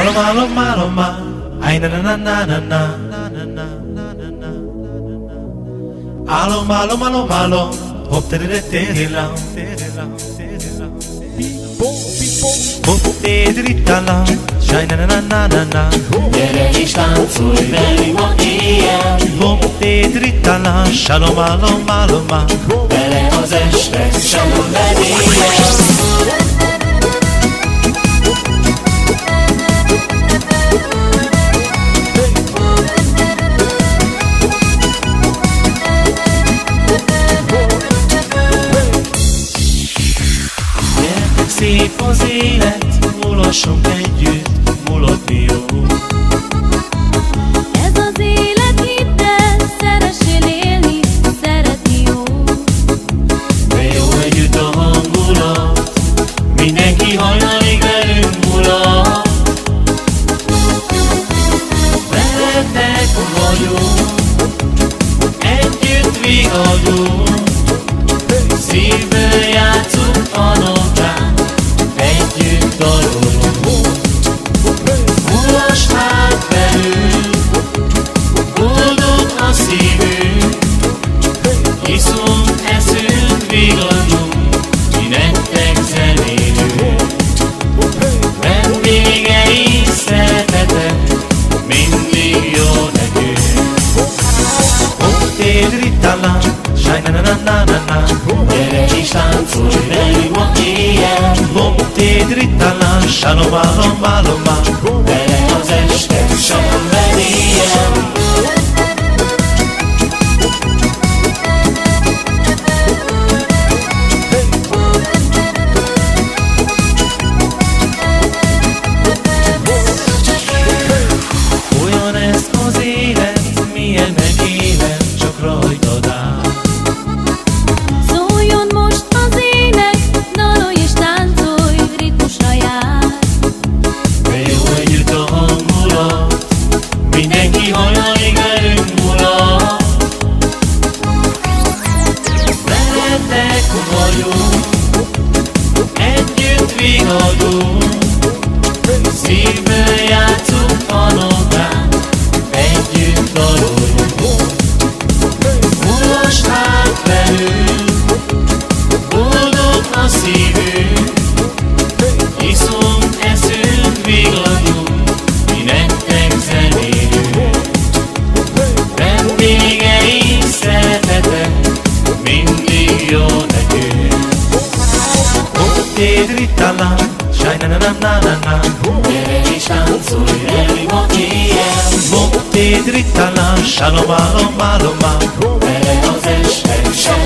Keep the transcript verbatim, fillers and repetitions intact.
Maloma, loma, loma, ay na na na na na na na na. Alo, malo, malo, malo, hop, tere, tere, lam, tere, lam, tere, lam. Hop, tere, lam, shine na na na na na. Gyere és táncolj velünk ma éjjel. Hop, tere, lam, shalom, alom, alom, Bele az este, shalom vedéllyel. Szép az élet, mulassunk együtt, mulatni jó. Ez az élet, hidd el, szeressél élni, szeretni jó. De jó együtt a hangulat, mindenki hajnalig velünk mulat. Veletek vagyunk, együtt vigadunk, szívből játszunk a notán, együtt dalolunk. Mulasd hát velünk, boldog a szívünk, iszunk, eszünk, vigadunk, mi nektek zenélünk. Vendégei szeretetek, mindig jó nekünk. Hop, tere, lam, shine na na na na na. Gyere és táncolj velünk ma éjjel. Hop, tere, lam, shalom, alom, alom, Bele az este, shalom vedéllyel. olyan ez az élet, milyen megélem, csak rajtad áll. Szóljon most az ének, dalolj és táncolj, ritmusra jár. De jó együtt a hangulat, mindenki hajnalig velünk mulat. Veletek vagyunk, együtt vigadunk, szívből játszunk a notán, együtt dalolunk. Mulasd hát velünk, boldog a szívünk, iszunk, eszünk, vigadunk, mi nektek zenélünk. Vendégei szeretetek, mindig jó nekünk. Hop, tere, lam, shine na na na na na. Gyere és táncolj velünk ma éjjel. Hop, tere, lam, shalom, alom, alom, Bele az este, shalom